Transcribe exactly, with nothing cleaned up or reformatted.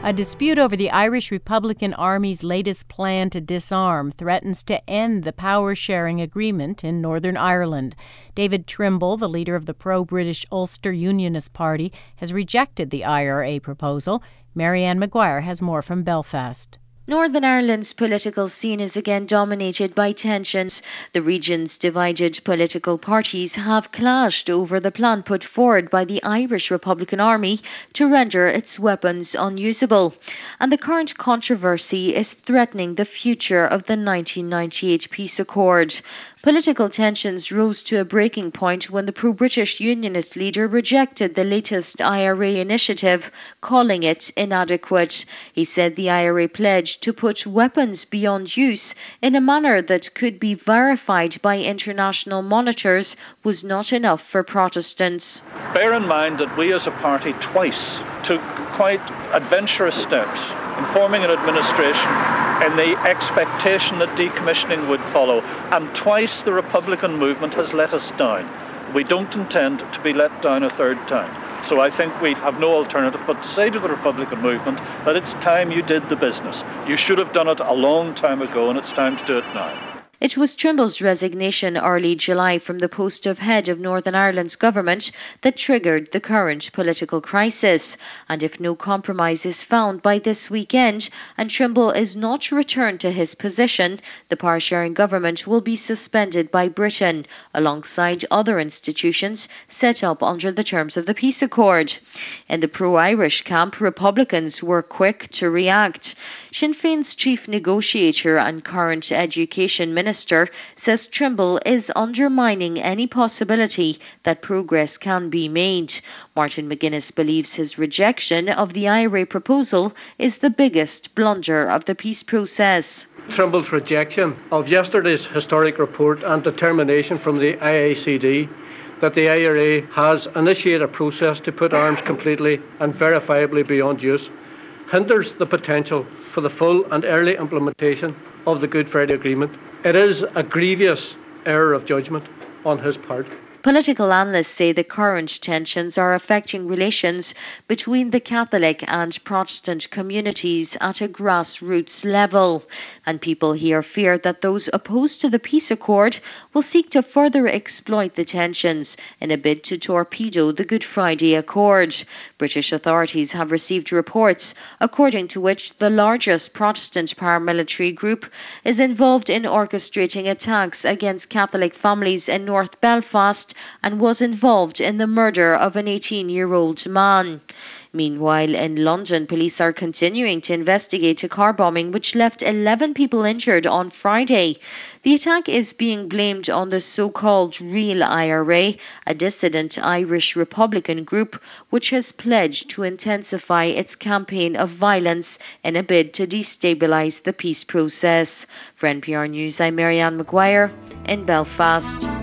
A dispute over the Irish Republican Army's latest plan to disarm threatens to end the power-sharing agreement in Northern Ireland. David Trimble, the leader of the pro-British Ulster Unionist Party, has rejected the I R A proposal. Marianne Maguire has more from Belfast. Northern Ireland's political scene is again dominated by tensions. The region's divided political parties have clashed over the plan put forward by the Irish Republican Army to render its weapons unusable. And the current controversy is threatening the future of the nineteen ninety-eight peace accord. Political tensions rose to a breaking point when the pro-British Unionist leader rejected the latest I R A initiative, calling it inadequate. He said the I R A pledged to put weapons beyond use in a manner that could be verified by international monitors was not enough for Protestants. Bear in mind that we as a party twice took quite adventurous steps in forming an administration in the expectation that decommissioning would follow, and twice the Republican movement has let us down. We don't intend to be let down a third time. So I think we have no alternative but to say to the Republican movement that it's time you did the business. You should have done it a long time ago, and it's time to do it now. It was Trimble's resignation early July from the post of head of Northern Ireland's government that triggered the current political crisis. And if no compromise is found by this weekend and Trimble is not returned to his position, the power-sharing government will be suspended by Britain, alongside other institutions set up under the terms of the peace accord. In the pro-Irish camp, Republicans were quick to react. Sinn Féin's chief negotiator and current education minister Minister says Trimble is undermining any possibility that progress can be made. Martin McGuinness believes his rejection of the I R A proposal is the biggest blunder of the peace process. Trimble's rejection of yesterday's historic report and determination from the I A C D that the I R A has initiated a process to put arms completely and verifiably beyond use hinders the potential for the full and early implementation of the Good Friday Agreement. It is a grievous error of judgment on his part. Political analysts say the current tensions are affecting relations between the Catholic and Protestant communities at a grassroots level. And people here fear that those opposed to the peace accord will seek to further exploit the tensions in a bid to torpedo the Good Friday Accord. British authorities have received reports according to which the largest Protestant paramilitary group is involved in orchestrating attacks against Catholic families in North Belfast and was involved in the murder of an eighteen-year-old man. Meanwhile, in London, police are continuing to investigate a car bombing which left eleven people injured on Friday. The attack is being blamed on the so-called Real I R A, a dissident Irish Republican group which has pledged to intensify its campaign of violence in a bid to destabilise the peace process. For N P R News, I'm Marianne Maguire in Belfast.